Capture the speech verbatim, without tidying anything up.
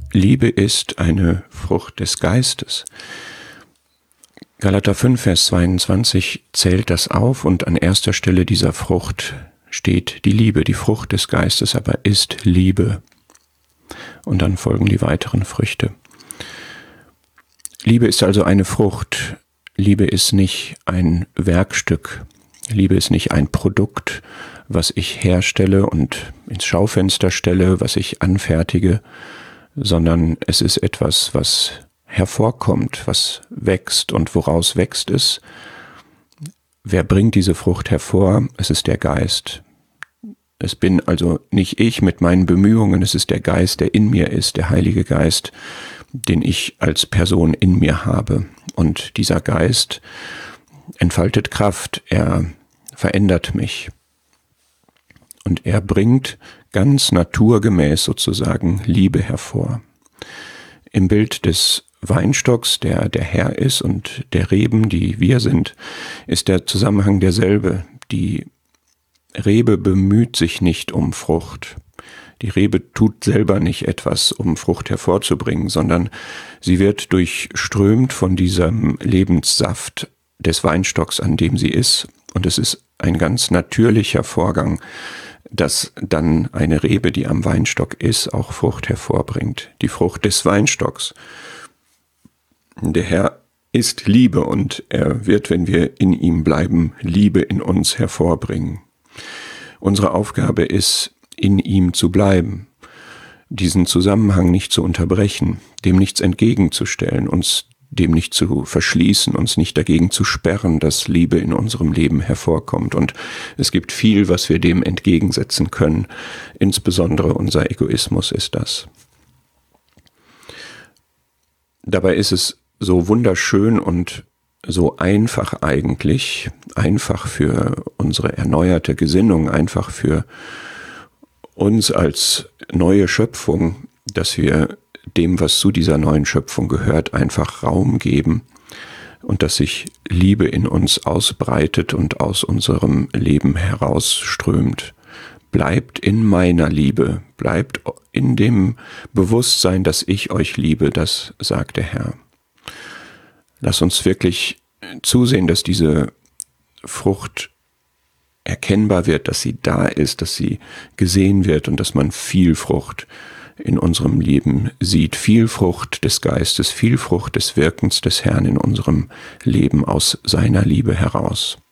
Liebe ist eine Frucht des Geistes. Galater fünf, Vers zweiundzwanzig zählt das auf und an erster Stelle dieser Frucht steht die Liebe. Die Frucht des Geistes aber ist Liebe. Und dann folgen die weiteren Früchte. Liebe ist also eine Frucht. Liebe ist nicht ein Werkstück. Liebe ist nicht ein Produkt, was ich herstelle und ins Schaufenster stelle, was ich anfertige, sondern es ist etwas, was hervorkommt, was wächst. Und woraus wächst es? Wer bringt diese Frucht hervor? Es ist der Geist. Es bin also nicht ich mit meinen Bemühungen, es ist der Geist, der in mir ist, der Heilige Geist, den ich als Person in mir habe. Und dieser Geist entfaltet Kraft, er verändert mich. Und er bringt ganz naturgemäß sozusagen Liebe hervor. Im Bild des Weinstocks, der der Herr ist, und der Reben, die wir sind, ist der Zusammenhang derselbe. Die Rebe bemüht sich nicht um Frucht. Die Rebe tut selber nicht etwas, um Frucht hervorzubringen, sondern sie wird durchströmt von diesem Lebenssaft des Weinstocks, an dem sie ist. Und es ist ein ganz natürlicher Vorgang, dass dann eine Rebe, die am Weinstock ist, auch Frucht hervorbringt. Die Frucht des Weinstocks. Der Herr ist Liebe und er wird, wenn wir in ihm bleiben, Liebe in uns hervorbringen. Unsere Aufgabe ist, in ihm zu bleiben, diesen Zusammenhang nicht zu unterbrechen, dem nichts entgegenzustellen, uns dem nicht zu verschließen, uns nicht dagegen zu sperren, dass Liebe in unserem Leben hervorkommt. Und es gibt viel, was wir dem entgegensetzen können. Insbesondere unser Egoismus ist das. Dabei ist es so wunderschön und so einfach eigentlich, einfach für unsere erneuerte Gesinnung, einfach für uns als neue Schöpfung, dass wir dem, was zu dieser neuen Schöpfung gehört, einfach Raum geben und dass sich Liebe in uns ausbreitet und aus unserem Leben herausströmt. Bleibt in meiner Liebe, bleibt in dem Bewusstsein, dass ich euch liebe, das sagt der Herr. Lass uns wirklich zusehen, dass diese Frucht erkennbar wird, dass sie da ist, dass sie gesehen wird und dass man viel Frucht in unserem Leben sieht. Viel Frucht des Geistes, viel Frucht des Wirkens des Herrn in unserem Leben aus seiner Liebe heraus.